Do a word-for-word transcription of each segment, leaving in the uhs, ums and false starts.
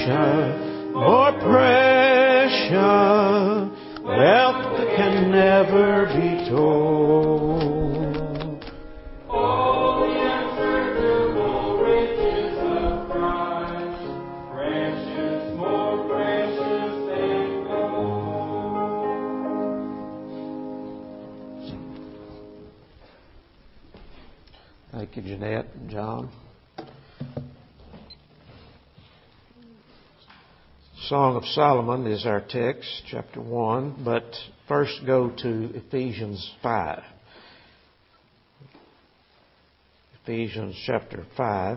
more precious, wealth that can never be told. All the unsearchable riches of Christ, precious, more precious than gold. Thank you, Jeanette and John. Song of Solomon is our text, chapter one, but first go to Ephesians five. Ephesians chapter five.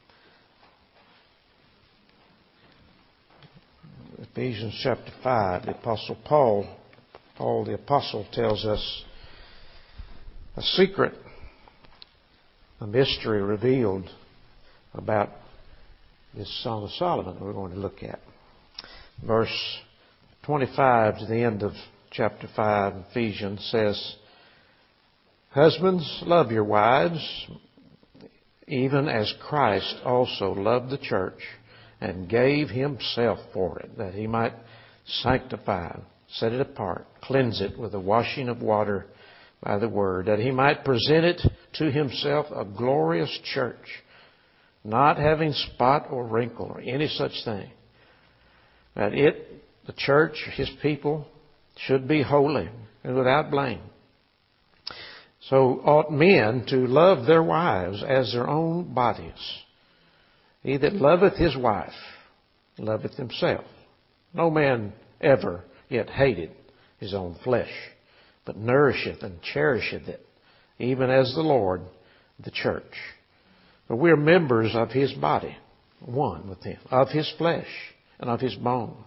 Ephesians chapter five, the Apostle Paul, Paul the Apostle tells us a secret, a mystery revealed about this Song of Solomon that we're going to look at. Verse twenty-five to the end of chapter five, Ephesians says, "Husbands, love your wives, even as Christ also loved the church and gave himself for it, that he might sanctify, set it apart, cleanse it with the washing of water by the word, that he might present it to himself a glorious church, not having spot or wrinkle or any such thing, that it, the church, his people, should be holy and without blame. So ought men to love their wives as their own bodies. He that loveth his wife loveth himself. No man ever yet hated his own flesh, but nourisheth and cherisheth it, even as the Lord the church. For we are members of his body, one with him, of his flesh and of his bone.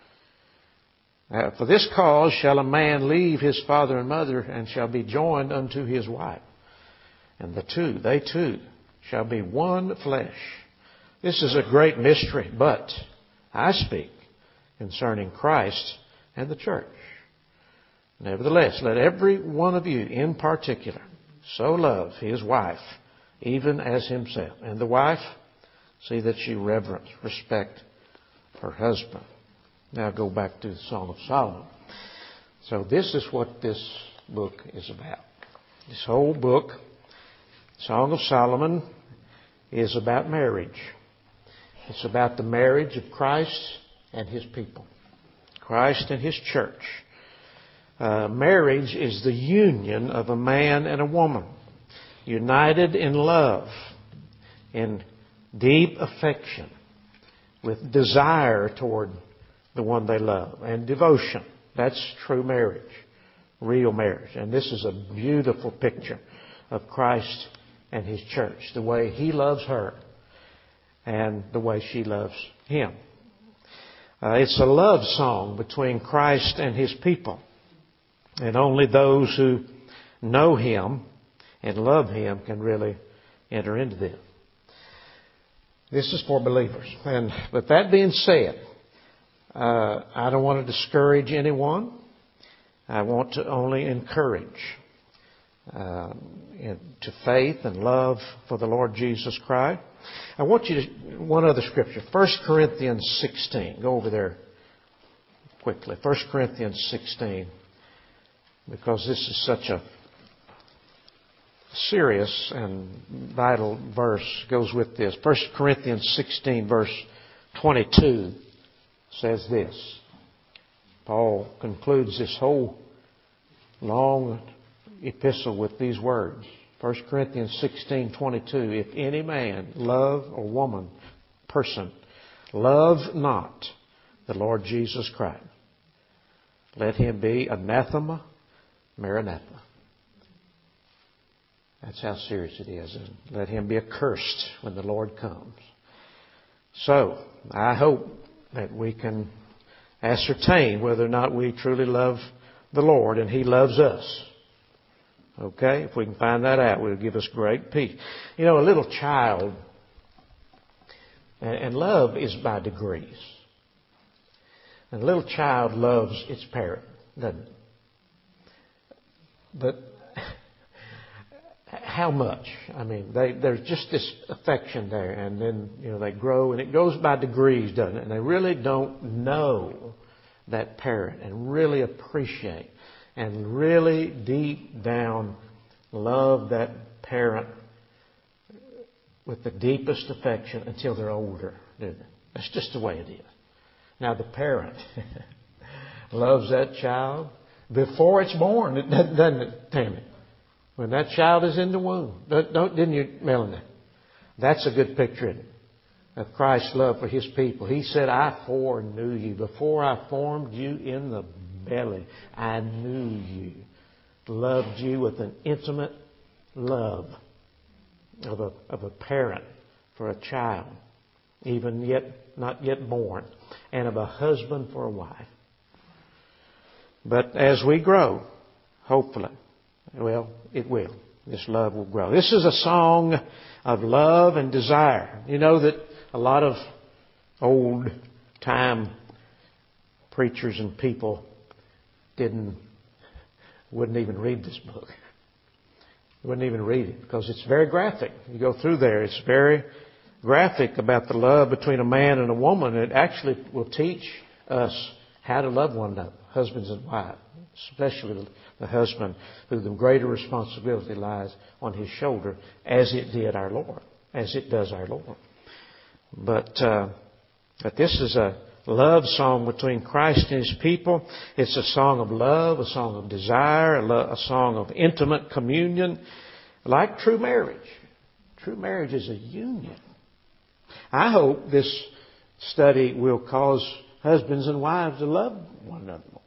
Uh, for this cause shall a man leave his father and mother, and shall be joined unto his wife. And the two, they two, shall be one flesh. This is a great mystery, but I speak concerning Christ and the church. Nevertheless, let every one of you in particular so love his wife, even as himself. And the wife, see that she reverence, respect her husband." Now go back to the Song of Solomon. So this is what this book is about. This whole book, Song of Solomon, is about marriage. It's about the marriage of Christ and his people. Christ and his church. Uh, marriage is the union of a man and a woman, united in love, in deep affection, with desire toward the one they love, and devotion. That's true marriage, real marriage. And this is a beautiful picture of Christ and his church, the way he loves her and the way she loves him. Uh, it's a love song between Christ and his people. And only those who know him and love him can really enter into them. This is for believers. And with that being said, uh, I don't want to discourage anyone. I want to only encourage uh, to faith and love for the Lord Jesus Christ. I want you to, one other scripture, First Corinthians sixteen. Go over there quickly. First Corinthians sixteen, because this is such a serious and vital verse, goes with this. First Corinthians sixteen, verse twenty-two says this. Paul concludes this whole long epistle with these words. First Corinthians sixteen twenty-two. If any man love or woman, person, love not the Lord Jesus Christ, let him be anathema, maranatha. That's how serious it is. And let him be accursed when the Lord comes. So, I hope that we can ascertain whether or not we truly love the Lord and he loves us. Okay? If we can find that out, it will give us great peace. You know, a little child, and love is by degrees. And a little child loves its parent, doesn't it? But how much? I mean, they, there's just this affection there, and then, you know, they grow, and it goes by degrees, doesn't it? And they really don't know that parent and really appreciate and really deep down love that parent with the deepest affection until they're older, do they? That's just the way it is. Now, the parent loves that child before it's born, doesn't it, Tammy? When that child is in the womb. Don't, don't, didn't you, Melanie? That's a good picture, isn't it? Of Christ's love for His people. He said, I foreknew you. Before I formed you in the belly, I knew you. Loved you with an intimate love of a, of a parent for a child, even yet not yet born, and of a husband for a wife. But as we grow, hopefully, well, it will. This love will grow. This is a song of love and desire. You know that a lot of old time preachers and people didn't, wouldn't even read this book. Wouldn't even read it because it's very graphic. You go through there, it's very graphic about the love between a man and a woman. It actually will teach us how to love one another, husbands and wives, especially the husband, who the greater responsibility lies on his shoulder, as it did our Lord, as it does our Lord. But, uh, but this is a love song between Christ and His people. It's a song of love, a song of desire, a, lo- a song of intimate communion, like true marriage. True marriage is a union. I hope this study will cause husbands and wives to love one another more.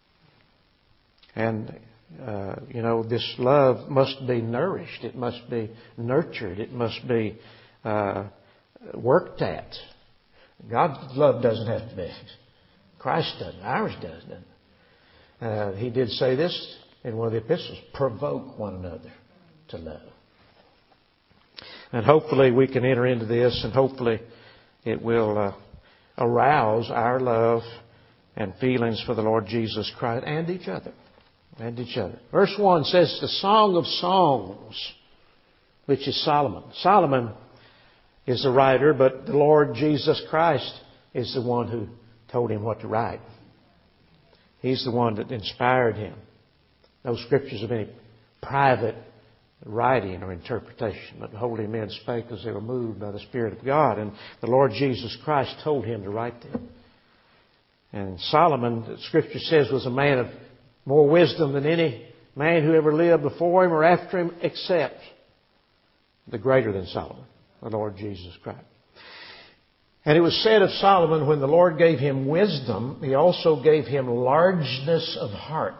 And, uh, you know, this love must be nourished. It must be nurtured. It must be uh, worked at. God's love doesn't have to be. Christ doesn't. Ours does, doesn't it? Uh, he did say this in one of the epistles, provoke one another to love. And hopefully we can enter into this, and hopefully it will uh, arouse our love and feelings for the Lord Jesus Christ and each other. And each other. Verse one says, the Song of Songs, which is Solomon. Solomon is the writer, but the Lord Jesus Christ is the one who told him what to write. He's the one that inspired him. No scriptures of any private writing or interpretation, but holy men spake as they were moved by the Spirit of God. And the Lord Jesus Christ told him to write them. And Solomon, the Scripture says, was a man of more wisdom than any man who ever lived before him or after him, except the greater than Solomon, the Lord Jesus Christ. And it was said of Solomon, when the Lord gave him wisdom, He also gave him largeness of heart,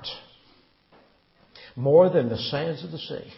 more than the sands of the sea.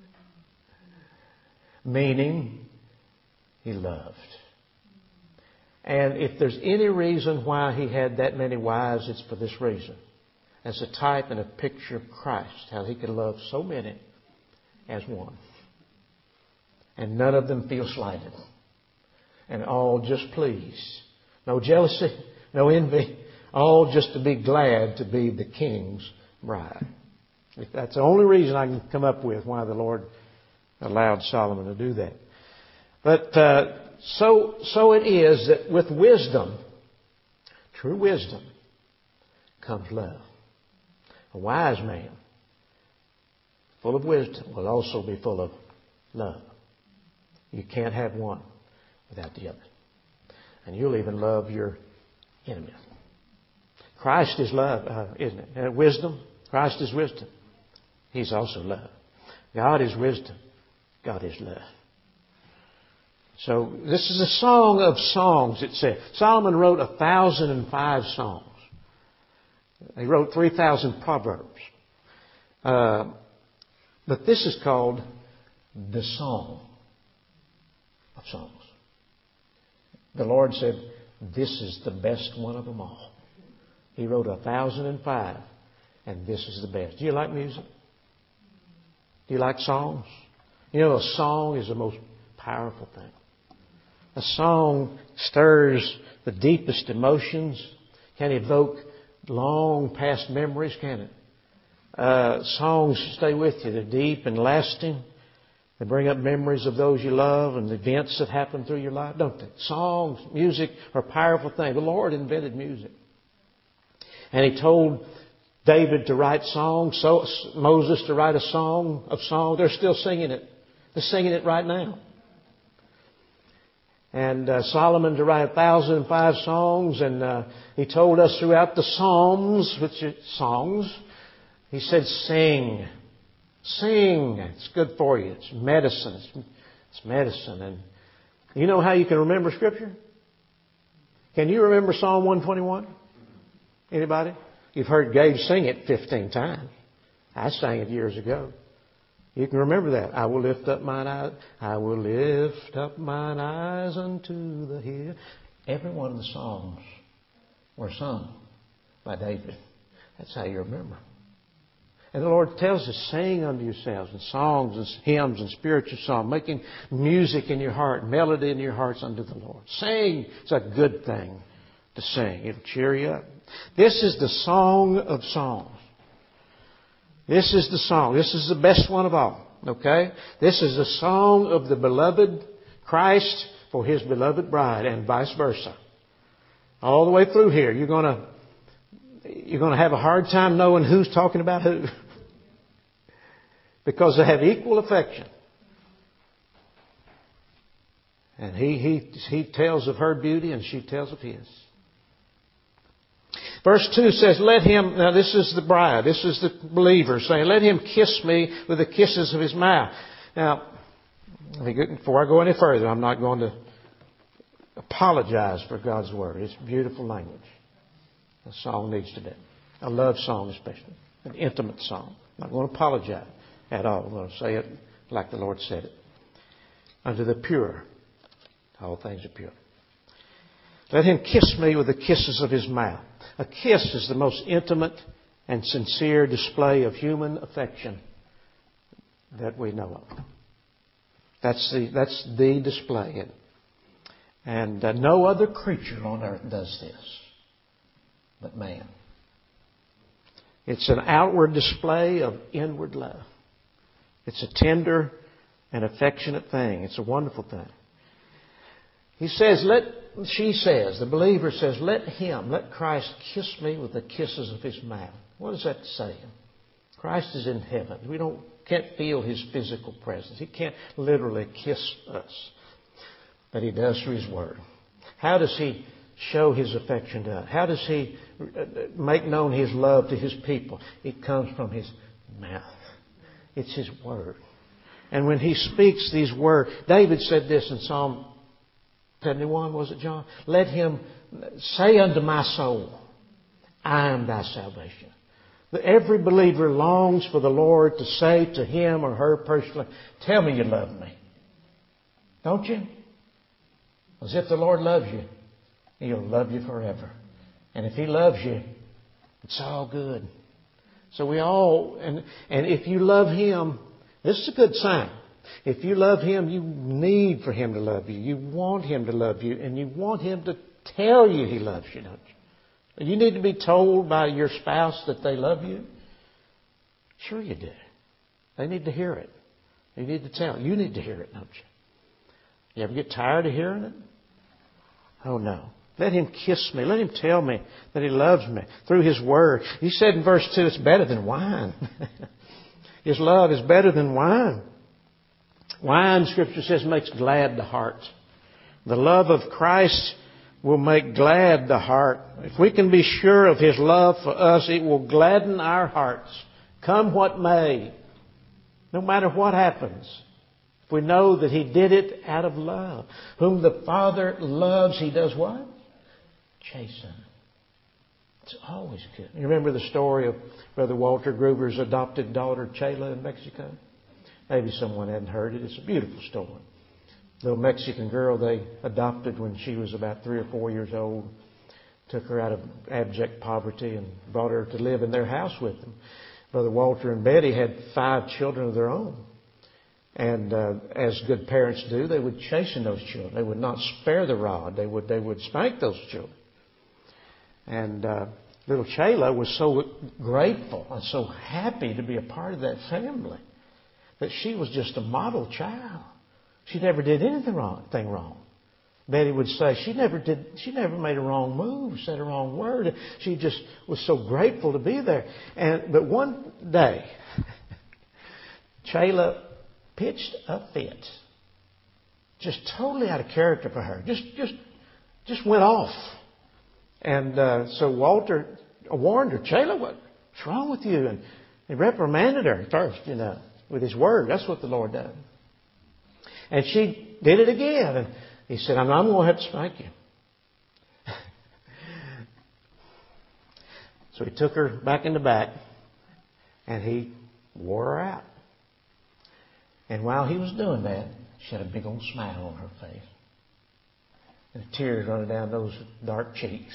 Meaning, he loved. And if there's any reason why he had that many wives, it's for this reason. As a type and a picture of Christ, how He could love so many as one. And none of them feel slighted. And all just pleased. No jealousy, no envy. All just to be glad to be the King's bride. That's the only reason I can come up with why the Lord allowed Solomon to do that. But uh, so so it is that with wisdom, true wisdom, comes love. A wise man, full of wisdom, will also be full of love. You can't have one without the other. And you'll even love your enemy. Christ is love, uh, isn't it? And wisdom, Christ is wisdom. He's also love. God is wisdom. God is love. So this is a song of songs, it said. Solomon wrote a thousand and five songs. He wrote three thousand proverbs. Uh, but this is called the Song of Songs. The Lord said, this is the best one of them all. He wrote a thousand and five, and this is the best. Do you like music? Do you like songs? You know, a song is the most powerful thing. A song stirs the deepest emotions, can evoke long past memories, can it? Uh, songs stay with you. They're deep and lasting. They bring up memories of those you love and events that happen through your life, don't they? Songs, music are a powerful thing. The Lord invented music. And He told David to write songs, so Moses to write a song of songs. They're still singing it. They're singing it right now. And uh, Solomon to write a thousand and five songs. And uh, he told us throughout the Psalms, which are songs, he said, sing. Sing. It's good for you. It's medicine. It's, it's medicine. And you know how you can remember Scripture? Can you remember Psalm one twenty-one? Anybody? You've heard Gabe sing it fifteen times. I sang it years ago. You can remember that. I will lift up mine eyes. I will lift up mine eyes unto the hill. Every one of the songs were sung by David. That's how you remember. And the Lord tells us, sing unto yourselves in songs and hymns and spiritual songs, making music in your heart, melody in your hearts unto the Lord. Sing. It's a good thing to sing. It'll cheer you up. This is the song of songs. This is the song. This is the best one of all. Okay? This is the song of the beloved Christ for His beloved bride and vice versa. All the way through here, you're going to You're going to have a hard time knowing who's talking about who. Because they have equal affection. And he, he, he tells of her beauty and she tells of his. Verse two says, let him, now this is the bride, this is the believer saying, let him kiss me with the kisses of his mouth. Now, before I go any further, I'm not going to apologize for God's Word. It's beautiful language. A song needs to be. A love song especially. An intimate song. I'm not going to apologize at all. I'm going to say it like the Lord said it. Unto the pure, all things are pure. Let him kiss me with the kisses of his mouth. A kiss is the most intimate and sincere display of human affection that we know of. That's the, that's the display. And uh, no other creature on earth does this but man. It's an outward display of inward love. It's a tender and affectionate thing. It's a wonderful thing. He says, let, she says, the believer says, let him, let Christ kiss me with the kisses of his mouth. What is that saying? Christ is in heaven. We don't, can't feel His physical presence. He can't literally kiss us. But He does through His Word. How does He show His affection to us? How does He make known His love to His people? It comes from His mouth. It's His Word. And when He speaks these words, David said this in Psalm seventy-one, was it, John? Let him say unto my soul, I am thy salvation. Every believer longs for the Lord to say to him or her personally, tell me you love me. Don't you? As if the Lord loves you. He'll love you forever. And if He loves you, it's all good. So we all, and, and if you love Him, this is a good sign. If you love Him, you need for Him to love you. You want Him to love you. And you want Him to tell you He loves you, don't you? You need to be told by your spouse that they love you. Sure you do. They need to hear it. You need to tell. You need to hear it, don't you? You ever get tired of hearing it? Oh, no. Let him kiss me. Let him tell me that he loves me through his word. He said in verse two, it's better than wine. His love is better than wine. Wine, Scripture says, makes glad the heart. The love of Christ will make glad the heart. If we can be sure of his love for us, it will gladden our hearts. Come what may. No matter what happens. If we know that he did it out of love. Whom the Father loves, he does what? Chasten. It's always good. You remember the story of Brother Walter Gruber's adopted daughter, Chayla, in Mexico? Maybe someone hadn't heard it. It's a beautiful story. Little Mexican girl they adopted when she was about three or four years old. Took her out of abject poverty and brought her to live in their house with them. Brother Walter and Betty had five children of their own. And uh, as good parents do, they would chasten those children. They would not spare the rod. They would they would spank those children. And uh, little Chayla was so grateful and so happy to be a part of that family that she was just a model child. She never did anything wrong. Thing wrong. Betty would say she never did. She never made a wrong move, said a wrong word. She just was so grateful to be there. And but one day, Chayla pitched a fit, just totally out of character for her. Just, just, just went off. And uh, so Walter warned her, Chayla, what's wrong with you? And he reprimanded her first, you know, with his word. That's what the Lord does. And she did it again. And he said, I'm, I'm going to have to spank you. So he took her back in the back and he wore her out. And while he was doing that, she had a big old smile on her face. And the tears running down those dark cheeks.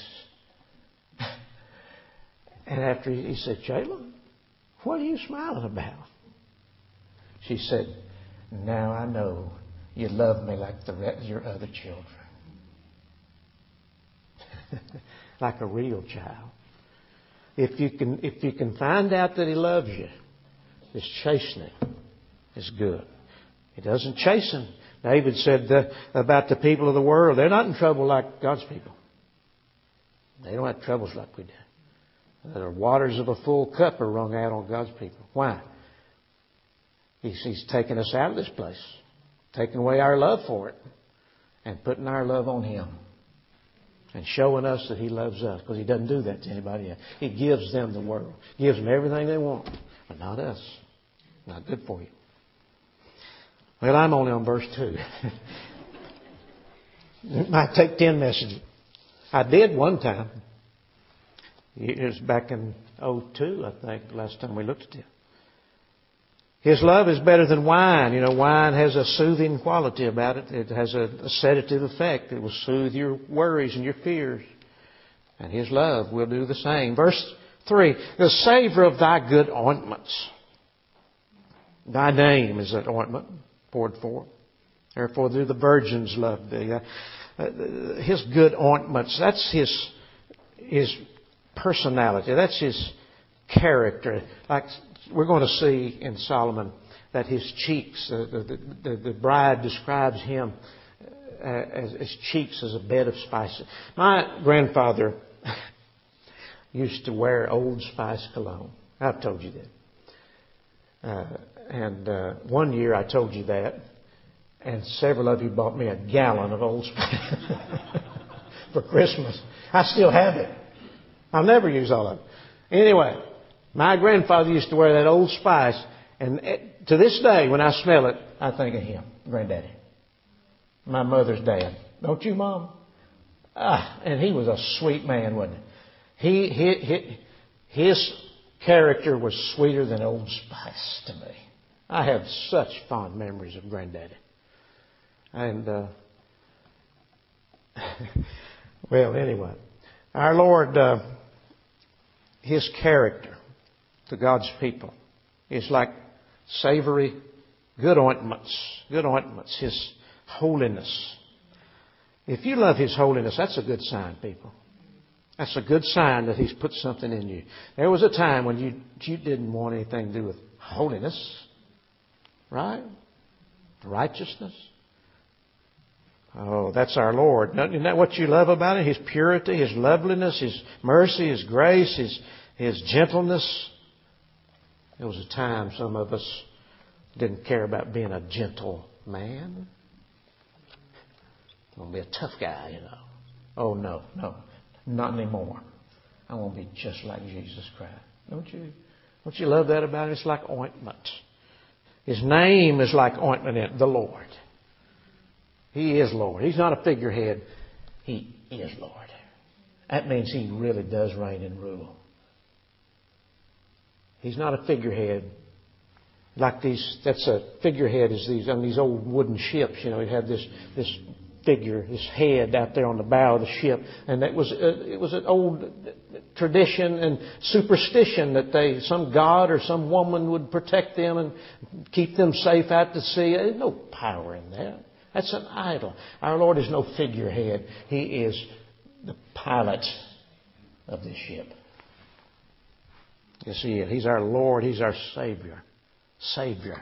And after he, he said, Chayla, what are you smiling about? She said, now I know you love me like the rest of your other children. Like a real child. If you can, if you can find out that he loves you, this chastening is good. He doesn't chasten. David said uh, about the people of the world, they're not in trouble like God's people. They don't have troubles like we do. The waters of a full cup are wrung out on God's people. Why? He's, he's taken us out of this place, taking away our love for it, and putting our love on Him. And showing us that He loves us, because He doesn't do that to anybody else. He gives them the world. Gives them everything they want, but not us. Not good for you. Well, I'm only on verse two. It might take ten messages. I did one time. It was back in oh two, I think, last time we looked at it. His love is better than wine. You know, wine has a soothing quality about it. It has a, a sedative effect. It will soothe your worries and your fears. And His love will do the same. Verse three, the savor of thy good ointments. Thy name is that ointment poured forth. Therefore do the virgins love thee. Uh, his good ointments, that's His, His personality. That's His character. Like we're going to see in Solomon that his cheeks, uh, the, the, the bride describes him uh, as his cheeks as a bed of spices. My grandfather used to wear Old Spice cologne. I've told you that. Uh, and uh, one year I told you that, and several of you bought me a gallon of Old Spice for Christmas. I still have it. I'll never use all of it. Anyway, my grandfather used to wear that Old Spice, and to this day, when I smell it, I think of him, Granddaddy, my mother's dad. Don't you, Mom? Ah, and he was a sweet man, wasn't he? He, he, he his character was sweeter than Old Spice to me. I have such fond memories of Granddaddy. And, uh, well, anyway, our Lord, uh, His character to God's people is like savory, good ointments. Good ointments. His holiness. If you love His holiness, that's a good sign, people. That's a good sign that He's put something in you. There was a time when you, you didn't want anything to do with holiness. Right? Righteousness. Oh, that's our Lord. Isn't that what you love about Him? His purity, His loveliness, His mercy, His grace, His, His gentleness. There was a time some of us didn't care about being a gentle man. I'm going to be a tough guy, you know. Oh, no, no. Not anymore. I want to be just like Jesus Christ. Don't you? Don't you love that about Him? It's like ointment. His name is like ointment in it, the Lord. He is Lord. He's not a figurehead. He is Lord. That means He really does reign and rule. He's not a figurehead. Like these, that's a figurehead is these, on these old wooden ships, you know, you have this, this figure, this head out there on the bow of the ship. And that was, uh, it was an old tradition and superstition that they, some god or some woman would protect them and keep them safe out to sea. There's no power in that. That's an idol. Our Lord is no figurehead. He is the pilot of this ship. Yes, He is. He's our Lord. He's our Savior. Savior.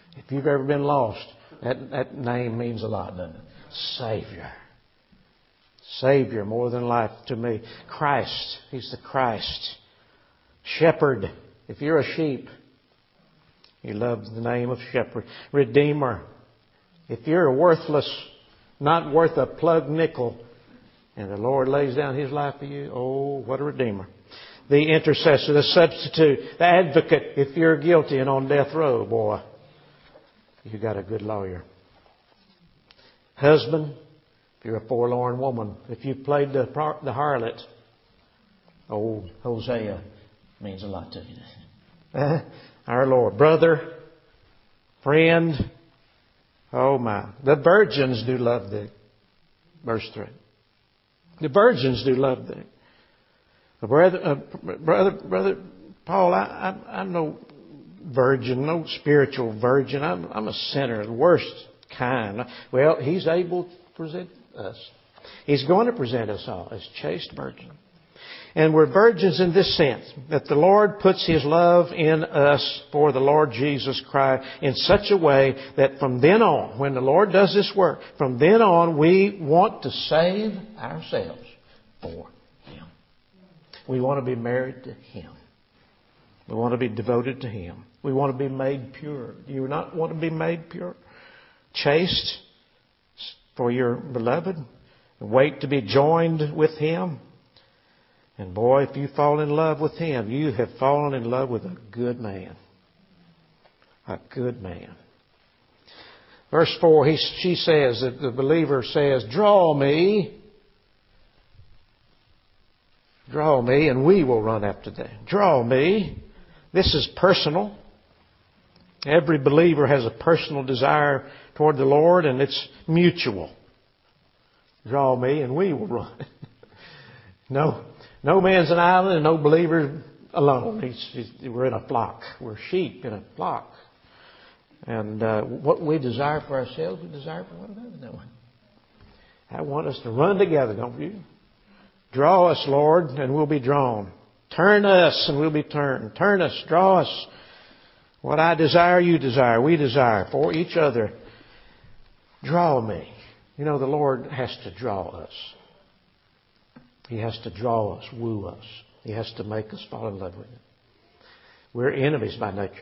If you've ever been lost, that, that name means a lot, doesn't it? Savior. Savior, more than life to me. Christ. He's the Christ. Shepherd. If you're a sheep, you love the name of shepherd. Redeemer. If you're a worthless, not worth a plug nickel, and the Lord lays down His life for you, oh, what a redeemer. The intercessor, the substitute, the advocate. If you're guilty and on death row, boy, you got a good lawyer. Husband, if you're a forlorn woman, if you played the the harlot, oh, Hosea means a lot to you. Our Lord. Brother, friend, oh my. The virgins do love thee. Verse three. The virgins do love thee. Brother, uh, brother, brother Paul, I, I, I'm no virgin, no spiritual virgin. I'm, I'm a sinner, the worst kind. Well, He's able to present us. He's going to present us all as chaste virgins. And we're virgins in this sense, that the Lord puts His love in us for the Lord Jesus Christ in such a way that from then on, when the Lord does this work, from then on we want to save ourselves for Him. We want to be married to Him. We want to be devoted to Him. We want to be made pure. Do you not want to be made pure? Chaste for your beloved. Wait to be joined with Him. And boy, if you fall in love with Him, you have fallen in love with a good man. A good man. Verse four, he, she says, that the believer says, draw me. Draw me and we will run after them. Draw me. This is personal. Every believer has a personal desire toward the Lord, and it's mutual. Draw me and we will run. No, no man's an island and no believer alone. He's, he's, we're in a flock. We're sheep in a flock. And uh, what we desire for ourselves, we desire for one another. No one. I want us to run together, don't you? Draw us, Lord, and we'll be drawn. Turn us and we'll be turned. Turn us, draw us. What I desire, you desire. We desire for each other. Draw me. You know, the Lord has to draw us. He has to draw us, woo us. He has to make us fall in love with Him. We're enemies by nature,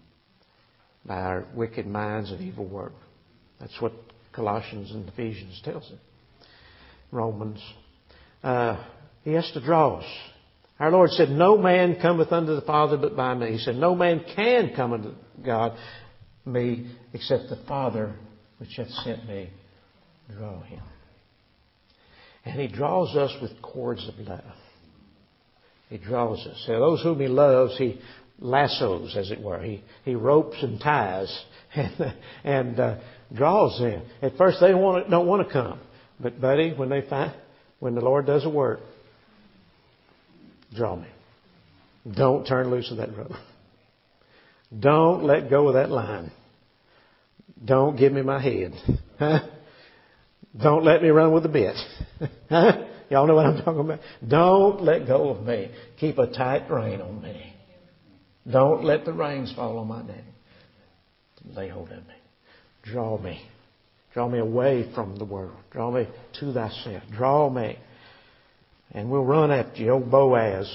by our wicked minds and evil work. That's what Colossians and Ephesians tells us. Romans. Uh, he has to draw us. Our Lord said, no man cometh unto the Father but by me. He said, no man can come unto God, me, except the Father which hath sent me draw him. And He draws us with cords of love. He draws us. So those whom He loves, He lassos, as it were. He He ropes and ties and, and uh, draws them. At first, they don't want to, don't want to come, but buddy, when they find when the Lord does a work, draw me. Don't turn loose of that rope. Don't let go of that line. Don't give me my head. Huh? Don't let me run with the bit. Huh? Y'all know what I'm talking about? Don't let go of me. Keep a tight rein on me. Don't let the reins fall on my neck. Lay hold of me. Draw me. Draw me away from the world. Draw me to thyself. Draw me. And we'll run after you. Old Boaz.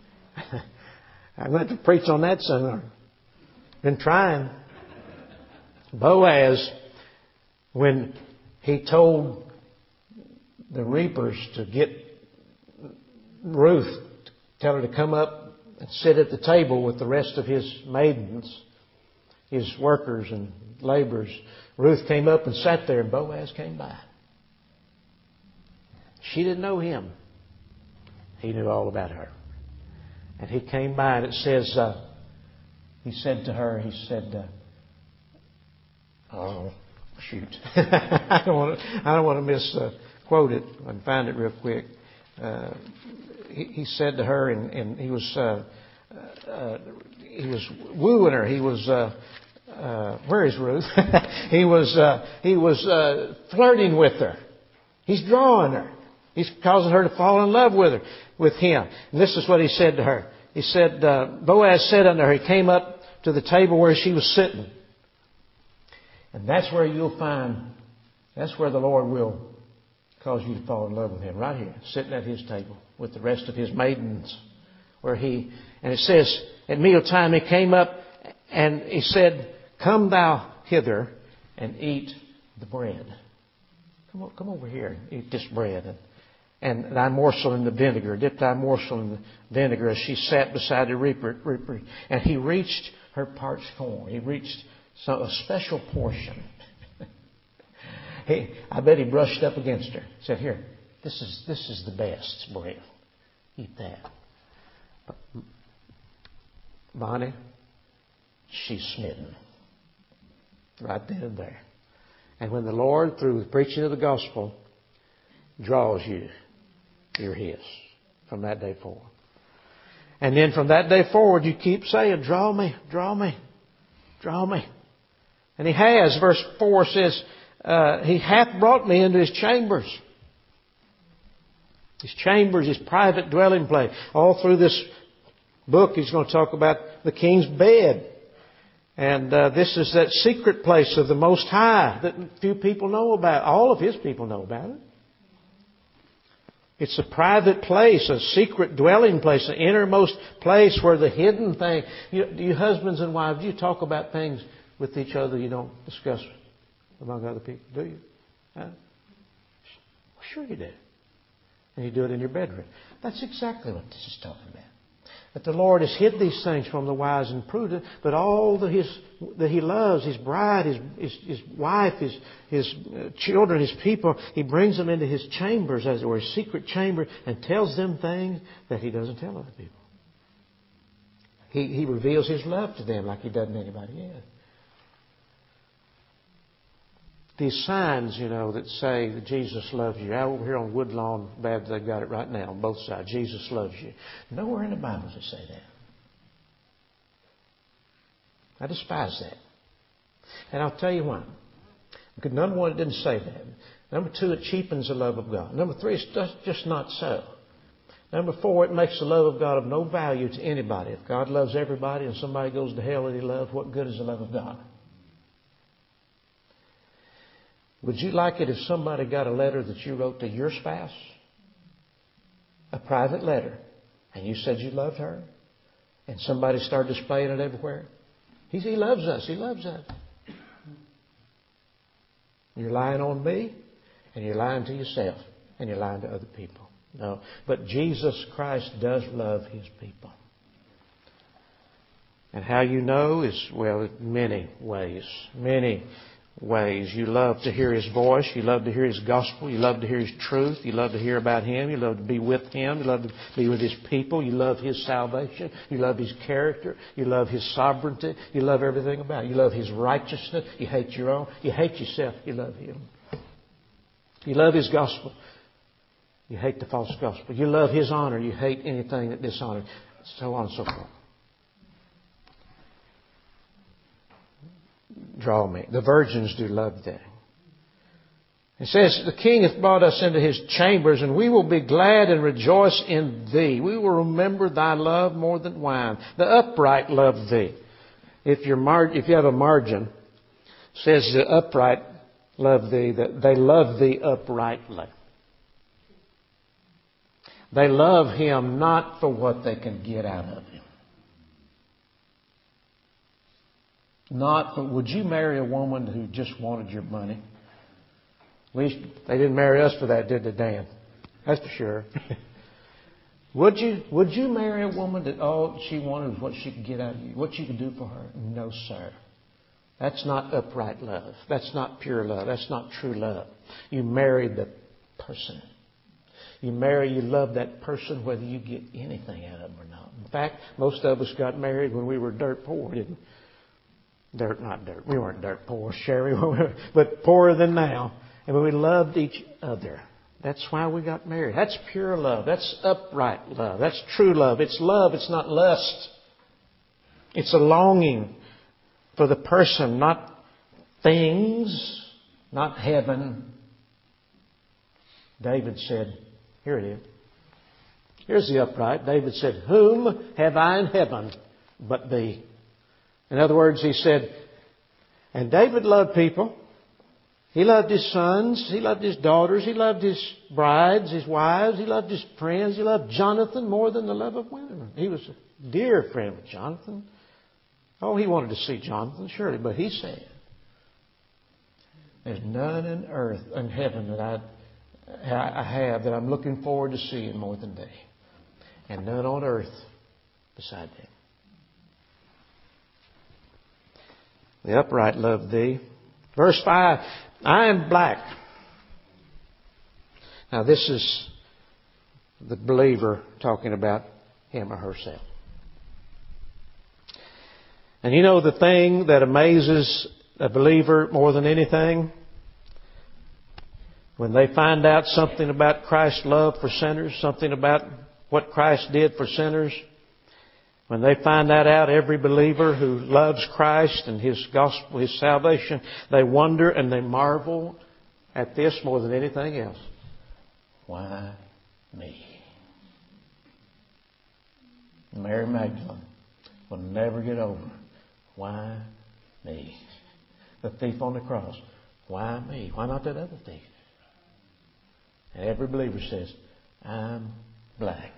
I went to preach on that seminar. Been trying. Boaz, when he told the reapers to get Ruth, tell her to come up and sit at the table with the rest of his maidens, his workers and laborers. Ruth came up and sat there, and Boaz came by. She didn't know him. He knew all about her. And he came by, and it says, uh, he said to her, he said, uh, oh, shoot. I don't want to, I don't want to misquote it. I can find it real quick. Uh, he, he said to her, and, and he was, uh, uh, he was wooing her. He was, uh, uh, where is Ruth? he was, uh, he was, uh, flirting with her. He's drawing her. He's causing her to fall in love with her, with him. And this is what he said to her. He said, uh, Boaz said unto her, he came up to the table where she was sitting. And that's where you'll find, that's where the Lord will cause you to fall in love with Him. Right here, sitting at His table with the rest of His maidens. Where He, and it says, at mealtime He came up and He said, "Come thou hither and eat the bread." Come on, come over here and eat this bread. And, and thy morsel in the vinegar. Dip thy morsel in the vinegar, as she sat beside the reaper. reaper. And He reached her parched corn. He reached some, a special portion. he, I bet He brushed up against her. Said, "Here, this is this is the best bread. Eat that." But Bonnie, she's smitten. Right then and there. And when the Lord, through the preaching of the gospel, draws you, you're His from that day forward. And then from that day forward, you keep saying, "Draw me, draw me, draw me." And He has. Verse four says, uh, He hath brought me into His chambers. His chambers, His private dwelling place. All through this book, He's going to talk about the king's bed. And uh, this is that secret place of the Most High that few people know about. All of His people know about it. It's a private place, a secret dwelling place, an innermost place where the hidden thing... You, you husbands and wives, do you talk about things with each other you don't discuss among other people? Do you? Huh? Well, sure you do. And you do it in your bedroom. That's exactly what this is talking about. That the Lord has hid these things from the wise and prudent, but all that, his, that He loves, His bride, His, his, his wife, His, his children, His people, He brings them into His chambers, as it were, His secret chamber, and tells them things that He doesn't tell other people. He, he reveals His love to them like He doesn't anybody else. These signs, you know, that say that Jesus loves you. Out over here on Woodlawn Baptist, they've got it right now on both sides. Jesus loves you. Nowhere in the Bible does it say that. I despise that. And I'll tell you why. Because number one, it didn't say that. Number two, it cheapens the love of God. Number three, it's just not so. Number four, it makes the love of God of no value to anybody. If God loves everybody and somebody goes to hell that He loves, what good is the love of God? Would you like it if somebody got a letter that you wrote to your spouse? A private letter. And you said you loved her? And somebody started displaying it everywhere? He, he loves us. He loves us. You're lying on me. And you're lying to yourself. And you're lying to other people. No. But Jesus Christ does love His people. And how you know is, well, many ways. Many ways. You love to hear His voice. You love to hear His gospel. You love to hear His truth. You love to hear about Him. You love to be with Him. You love to be with His people. You love His salvation. You love His character. You love His sovereignty. You love everything about it. You love His righteousness. You hate your own. You hate yourself. You love Him. You love His gospel. You hate the false gospel. You love His honor. You hate anything that dishonors. So on and so forth. Draw me. The virgins do love that. It says, the King hath brought us into His chambers, and we will be glad and rejoice in Thee. We will remember Thy love more than wine. The upright love Thee. If, you're mar- if you have a margin, it says the upright love Thee, that they love Thee uprightly. They love Him not for what they can get out of Him. Not for, would you marry a woman who just wanted your money? At least they didn't marry us for that, did they, Dan? That's for sure. Would you Would you marry a woman that all she wanted was what she could get out of you? What you could do for her? No, sir. That's not upright love. That's not pure love. That's not true love. You marry the person. You marry, you love that person whether you get anything out of them or not. In fact, most of us got married when we were dirt poor, didn't we? Dirt, not dirt. We weren't dirt poor, Sherry, but poorer than now. And when we loved each other. That's why we got married. That's pure love. That's upright love. That's true love. It's love. It's not lust. It's a longing for the person, not things, not heaven. David said, here it is. Here's the upright. David said, whom have I in heaven but Thee? In other words, he said, And David loved people. He loved his sons. He loved his daughters. He loved his brides, his wives. He loved his friends. He loved Jonathan more than the love of women. He was a dear friend of Jonathan. Oh, he wanted to see Jonathan, surely. But he said, there's none in earth and heaven that I, I have that I'm looking forward to seeing more than they. And none on earth beside them. The upright love thee. Verse five, I am black. Now this is the believer talking about him or herself. And you know the thing that amazes a believer more than anything? When they find out something about Christ's love for sinners, something about what Christ did for sinners. When they find that out, every believer who loves Christ and His gospel, His salvation, they wonder and they marvel at this more than anything else. Why me? Mary Magdalene will never get over. Why me? The thief on the cross. Why me? Why not that other thief? And every believer says, I'm black.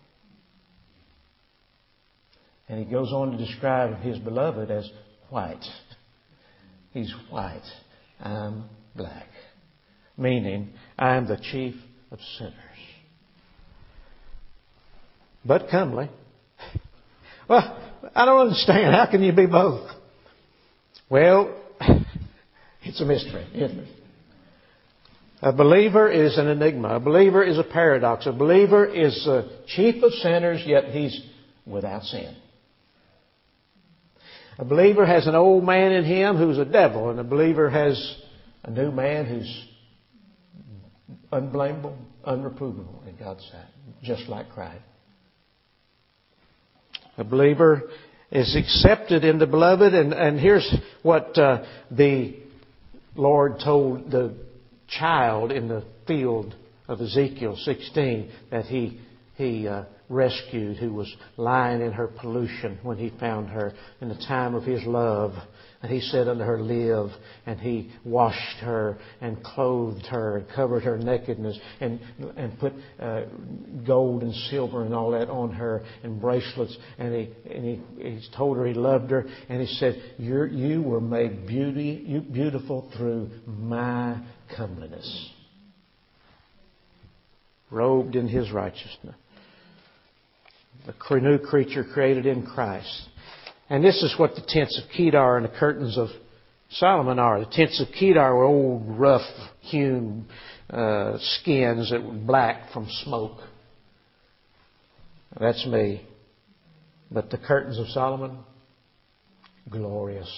And he goes on to describe his beloved as white. He's white. I'm black. Meaning, I am the chief of sinners. But comely. Well, I don't understand. How can you be both? Well, it's a mystery, isn't it? A believer is an enigma. A believer is a paradox. A believer is the chief of sinners, yet he's without sin. A believer has an old man in him who's a devil, and a believer has a new man who's unblameable, unreprovable in God's sight, just like Christ. A believer is accepted in the beloved, and, and here's what uh, the Lord told the child in the field of Ezekiel sixteen that he he uh, rescued, who was lying in her pollution when he found her in the time of his love. And he said unto her, live. And he washed her and clothed her and covered her nakedness and and put uh, gold and silver and all that on her and bracelets. And he and he, he told her he loved her. And he said, You're, you were made beauty, you, beautiful through my comeliness. Robed in His righteousness. A new creature created in Christ. And this is what the tents of Kedar and the curtains of Solomon are. The tents of Kedar were old, rough-hewn uh, skins that were black from smoke. That's me. But the curtains of Solomon, glorious.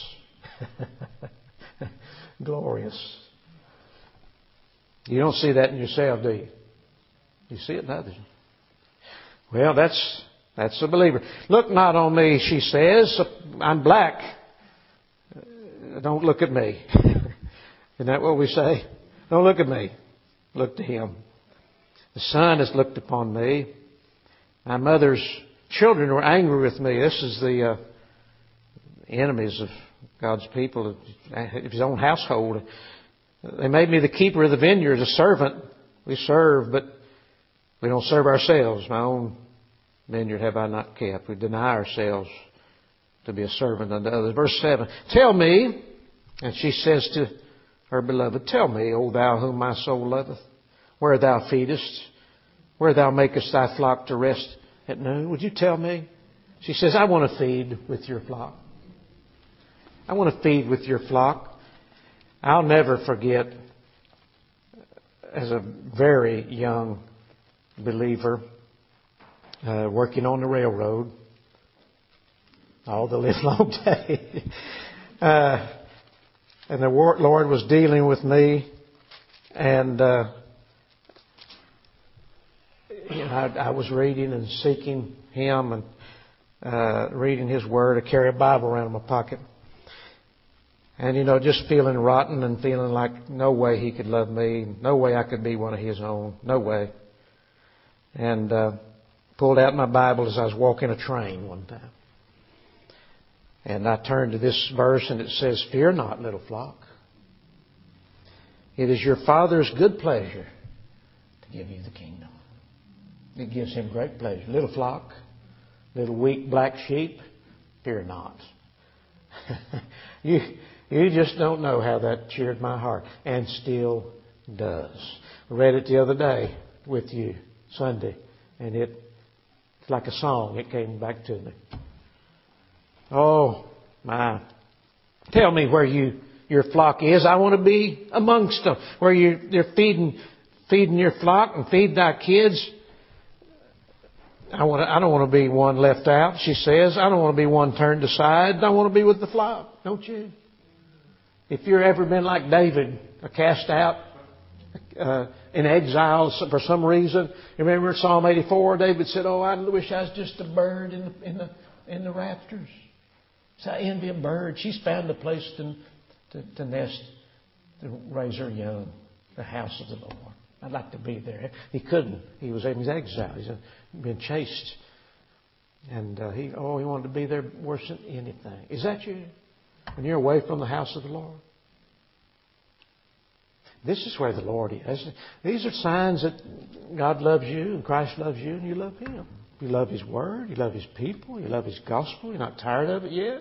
Glorious. You don't see that in yourself, do you? You see it in others. Well, that's that's a believer. Look not on me, she says. I'm black. Don't look at me. Isn't that what we say? Don't look at me. Look to Him. The sun has looked upon me. My mother's children were angry with me. This is the uh, enemies of God's people, of His own household. They made me the keeper of the vineyard, a servant. We serve, but we don't serve ourselves. My own vineyard have I not kept. We deny ourselves to be a servant unto others. Verse seven. Tell me, and she says to her beloved, tell me, O thou whom my soul loveth, where thou feedest, where thou makest thy flock to rest at noon. Would you tell me? She says, I want to feed with your flock. I want to feed with your flock. I'll never forget, as a very young believer, uh, working on the railroad all the livelong day. uh, and the Lord was dealing with me, and uh, you know, I, I was reading and seeking Him and uh, reading His Word. I carry a Bible around in my pocket. And, you know, just feeling rotten and feeling like no way He could love me. No way I could be one of His own. No way. And uh, pulled out my Bible as I was walking a train one time. And I turn to this verse and it says, "Fear not, little flock. It is your Father's good pleasure to give you the kingdom." It gives Him great pleasure. Little flock, little weak black sheep, fear not. you, you just don't know how that cheered my heart, and still does. I read it the other day with you, Sunday, and it, it's like a song. It came back to me. Oh, my. Tell me where you your flock is. I want to be amongst them. Where you, you're feeding feeding your flock and feed thy kids. I want to, I don't want to be one left out, she says. I don't want to be one turned aside. I want to be with the flock, don't you? If you've ever been like David, cast out uh, in exile for some reason. You remember Psalm eighty-four? David said, "Oh, I wish I was just a bird in the in the in the rafters." So I envy a bird. She's found a place to, to, to nest, to raise her young, the house of the Lord. I'd like to be there. He couldn't. He was in his exile. He's been chased. And uh, he, oh, he wanted to be there worse than anything. Is that you? When you're away from the house of the Lord? This is where the Lord is. These are signs that God loves you and Christ loves you and you love Him. You love His Word. You love His people. You love His gospel. You're not tired of it yet.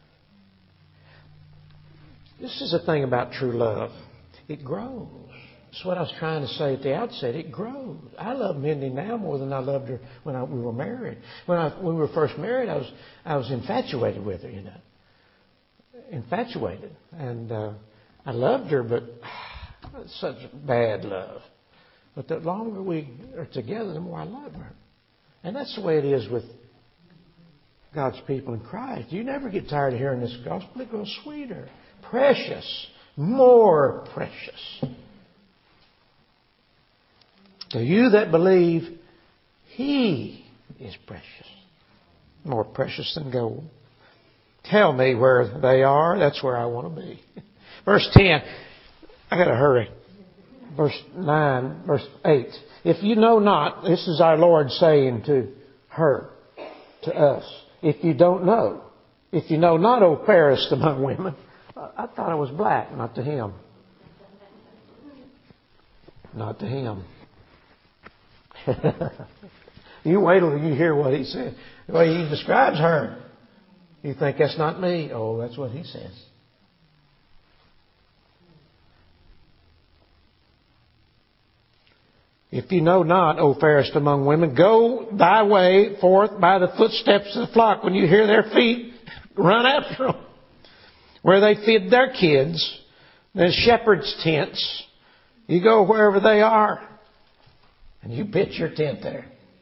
This is the thing about true love. It grows. That's what I was trying to say at the outset. It grows. I love Mindy now more than I loved her when I, we were married. When, I, when we were first married, I was I was infatuated with her, you know. Infatuated. And uh, I loved her, but it's such bad love. But the longer we are together, the more I love her. And that's the way it is with God's people in Christ. You never get tired of hearing this gospel. It grows sweeter, precious, more precious. To you that believe, He is precious, more precious than gold. Tell me where they are. That's where I want to be. Verse ten. I got to hurry. Verse nine, verse eight. If you know not, this is our Lord saying to her, to us. If you don't know, if you know not, O fairest among women. I thought I was black, not to him. Not to him. You wait till you hear what he said. The way he describes her. You think that's not me? Oh, that's what he says. If you know not, O fairest among women, go thy way forth by the footsteps of the flock. When you hear their feet, run after them. Where they feed their kids, the shepherds' tents. You go wherever they are. And you pitch your tent there.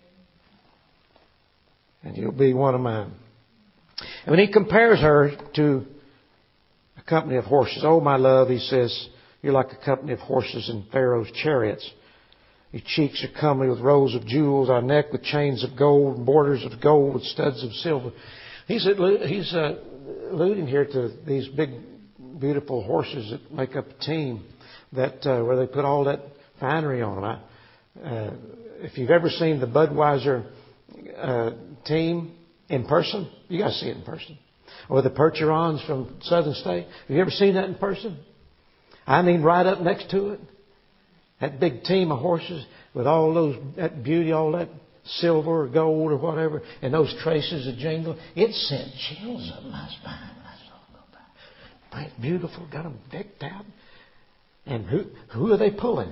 And you'll be one of mine. And when he compares her to a company of horses. Oh, my love, he says, you're like a company of horses in Pharaoh's chariots. Your cheeks are comely with rows of jewels, our neck with chains of gold, borders of gold with studs of silver. He's, he's uh, alluding here to these big, beautiful horses that make up a team that uh, where they put all that finery on them. I, Uh, if you've ever seen the Budweiser uh, team in person, you got to see it in person. Or the Percherons from Southern State. Have you ever seen that in person? I mean, right up next to it. That big team of horses with all those, that beauty, all that silver or gold or whatever, and those traces of jingle. It sent chills up my spine when I saw them go by. Right, beautiful, got them decked out. And who, who are they pulling?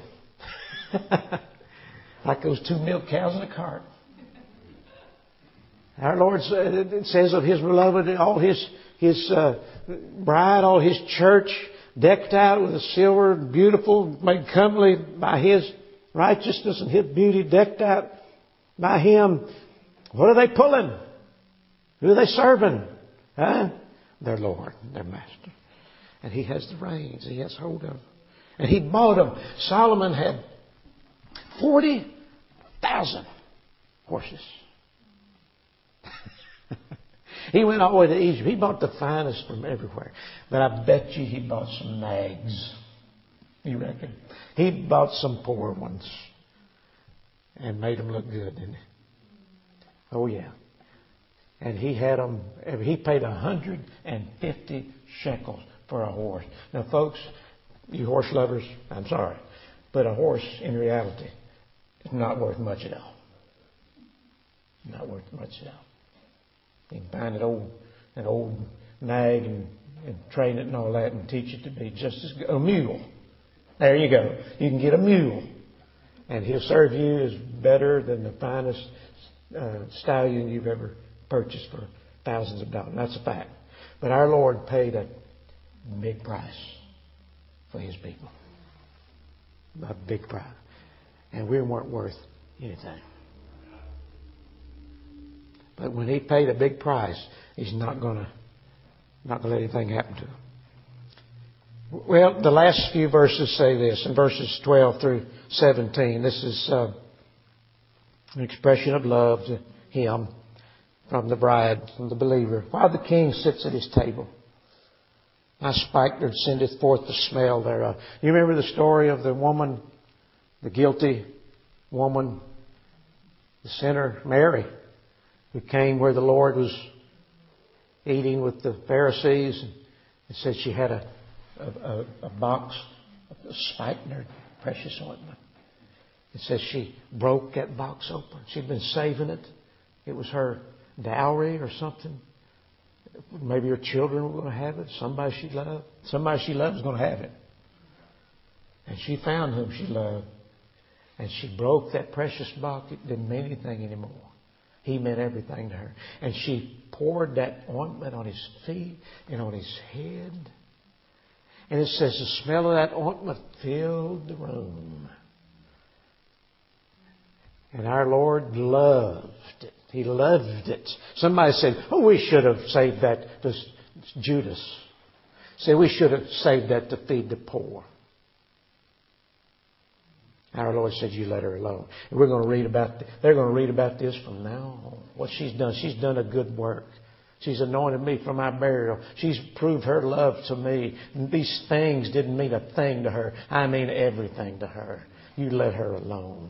Like those two milk cows in a cart. Our Lord it says of His beloved, all His His uh, bride, all His church, decked out with a silver, beautiful, made comely by His righteousness and His beauty, decked out by Him. What are they pulling? Who are they serving? Huh? Their Lord, their Master. And He has the reins. He has hold of them. And He bought them. Solomon had forty thousand horses. He went all the way to Egypt. He bought the finest from everywhere. But I bet you he bought some nags. You reckon? He bought some poor ones. And made them look good, didn't he? Oh, yeah. And he had them, he paid one hundred fifty shekels for a horse. Now, folks, you horse lovers, I'm sorry, but a horse in reality is not worth much at all. Not worth much at all. You can find an old, an old nag and, and train it and all that and teach it to be just as good. A mule. There you go. You can get a mule. And he'll serve you as better than the finest uh, stallion you've ever purchased for thousands of dollars. That's a fact. But our Lord paid a big price for His people. A big price. And we weren't worth anything. But when He paid a big price, He's not going to not going to let anything happen to Him. Well, the last few verses say this, in verses twelve through seventeen. This is uh, an expression of love to Him from the bride, from the believer. While the king sits at his table, my spikenard sendeth forth the smell thereof. You remember the story of the woman, the guilty woman, the sinner, Mary, who came where the Lord was eating with the Pharisees, and it said she had a, a, a, a box of spikenard, precious ointment. It says she broke that box open. She'd been saving it. It was her dowry or something. Maybe her children were going to have it. Somebody she loved. Somebody she loved was going to have it. And she found whom she loved. And she broke that precious box. It didn't mean anything anymore. He meant everything to her. And she poured that ointment on his feet and on his head. And it says the smell of that ointment filled the room. And our Lord loved it. He loved it. Somebody said, oh, we should have saved that to Judas. Say, we should have saved that to feed the poor. Our Lord said, you let her alone. And we're going to read about, they're going to read about this from now on. What she's done. She's done a good work. She's anointed me for my burial. She's proved her love to me. These things didn't mean a thing to her. I mean everything to her. You let her alone.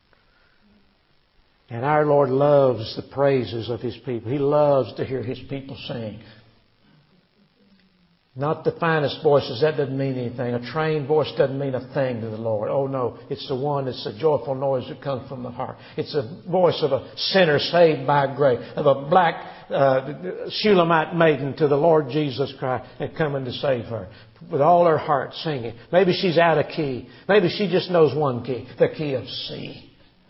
And our Lord loves the praises of His people. He loves to hear His people sing. Not the finest voices. That doesn't mean anything. A trained voice doesn't mean a thing to the Lord. Oh no. It's the one that's a joyful noise that comes from the heart. It's a voice of a sinner saved by grace. Of a black uh, Shulamite maiden to the Lord Jesus Christ and coming to save her. With all her heart singing. Maybe she's out of key. Maybe she just knows one key. The key of C.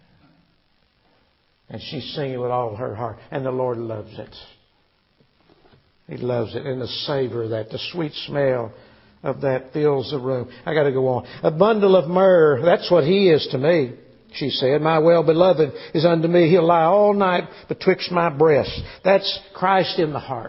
And she's singing with all her heart. And the Lord loves it. He loves it. And the savor of that, the sweet smell of that fills the room. I got to go on. A bundle of myrrh, that's what He is to me, she said. My well-beloved is unto me. He'll lie all night betwixt my breasts. That's Christ in the heart.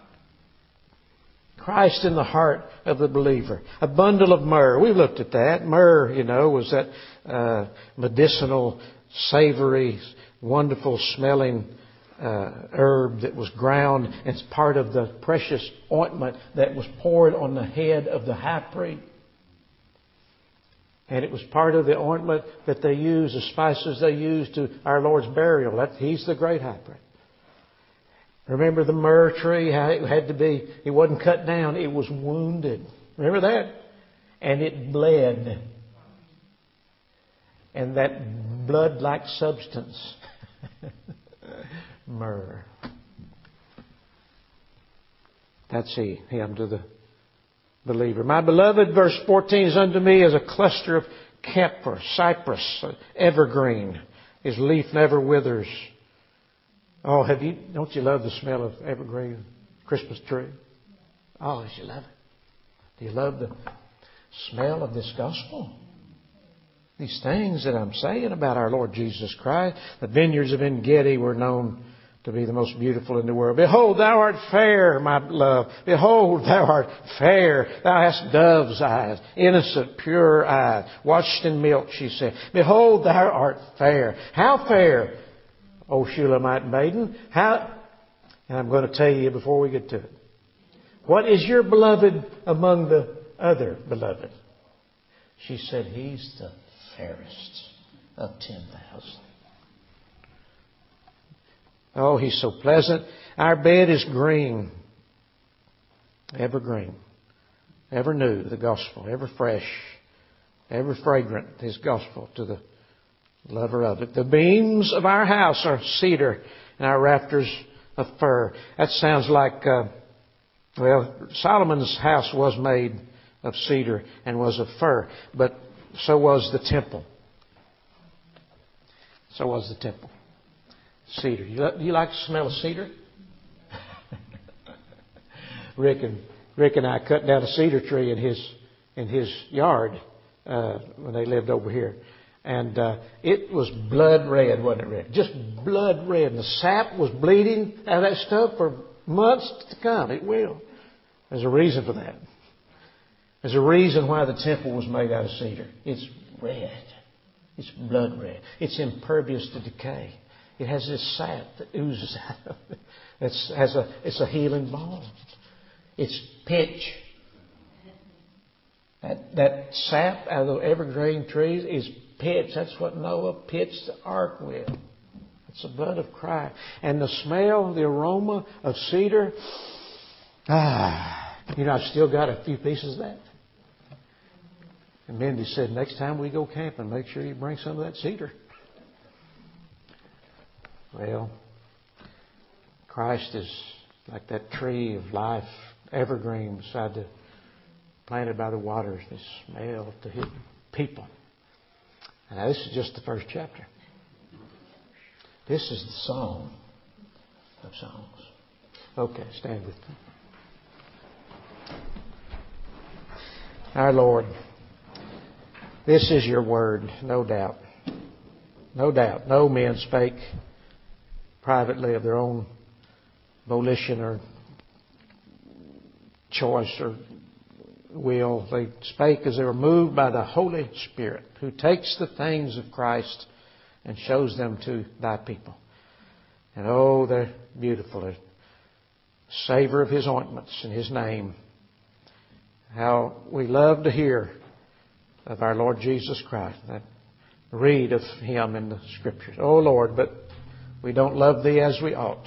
Christ in the heart of the believer. A bundle of myrrh. We've looked at that. Myrrh, you know, was that uh, medicinal, savory, wonderful smelling uh, herb that was ground. It's part of the precious ointment that was poured on the head of the high priest. And it was part of the ointment that they used, the spices they used to our Lord's burial. That, He's the great high priest. Remember the myrrh tree, how it had to be, it wasn't cut down, it was wounded. Remember that? And it bled. And that blood-like substance, myrrh. That's he, him to the believer. My beloved, verse fourteen, is unto me as a cluster of camphor, cypress, evergreen. His leaf never withers. Oh, have you? Don't you love the smell of evergreen Christmas tree? Oh, don't you love it? Do you love the smell of this gospel? These things that I'm saying about our Lord Jesus Christ. The vineyards of En-Gedi were known to be the most beautiful in the world. Behold, thou art fair, my love. Behold, thou art fair. Thou hast dove's eyes, innocent, pure eyes, washed in milk, she said. Behold, thou art fair. How fair, O Shulamite maiden? How? And I'm going to tell you before we get to it. What is your beloved among the other beloved? She said, He's the fairest of ten thousand. Oh, He's so pleasant. Our bed is green, ever green, ever new, the gospel, ever fresh, ever fragrant, His gospel to the lover of it. The beams of our house are cedar and our rafters of fir. That sounds like, uh, well, Solomon's house was made of cedar and was of fir, but so was the temple. So was the temple. Cedar. You, you like the smell of cedar? Rick and Rick and I cut down a cedar tree in his in his yard uh, when they lived over here, and uh, it was blood red, wasn't it, Rick? Just blood red, and the sap was bleeding out of that stuff for months to come. It will. There's a reason for that. There's a reason why the temple was made out of cedar. It's red. It's blood red. It's impervious to decay. It has this sap that oozes out of it. It's has a it's a healing balm. It's pitch. That that sap out of the evergreen trees is pitch. That's what Noah pitched the ark with. It's the blood of Christ. And the smell, the aroma of cedar. Ah, you know, I've still got a few pieces of that. And Mindy said, next time we go camping, make sure you bring some of that cedar. Well, Christ is like that tree of life, evergreen beside the planted by the waters. They smell to His people. And now this is just the first chapter. This is the song of songs. Okay, stand with me. Our Lord, this is your word, no doubt. No doubt. No men spake privately of their own volition or choice or will. They spake as they were moved by the Holy Spirit, who takes the things of Christ and shows them to thy people. And oh, they're beautiful. The savor of His ointments in His name. How we love to hear of our Lord Jesus Christ. That read of Him in the Scriptures. Oh Lord, but we don't love Thee as we ought.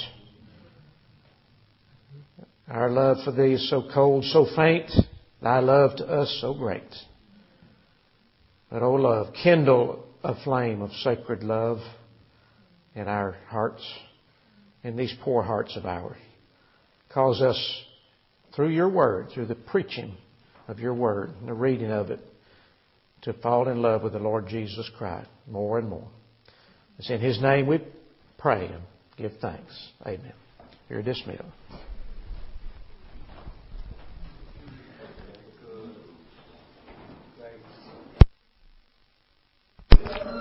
Our love for Thee is so cold, so faint. Thy love to us so great. But, oh love, kindle a flame of sacred love in our hearts, in these poor hearts of ours. Cause us, through your word, through the preaching of your word and the reading of it, to fall in love with the Lord Jesus Christ more and more. It's in His name we pray and give thanks. Amen. You're dismissed.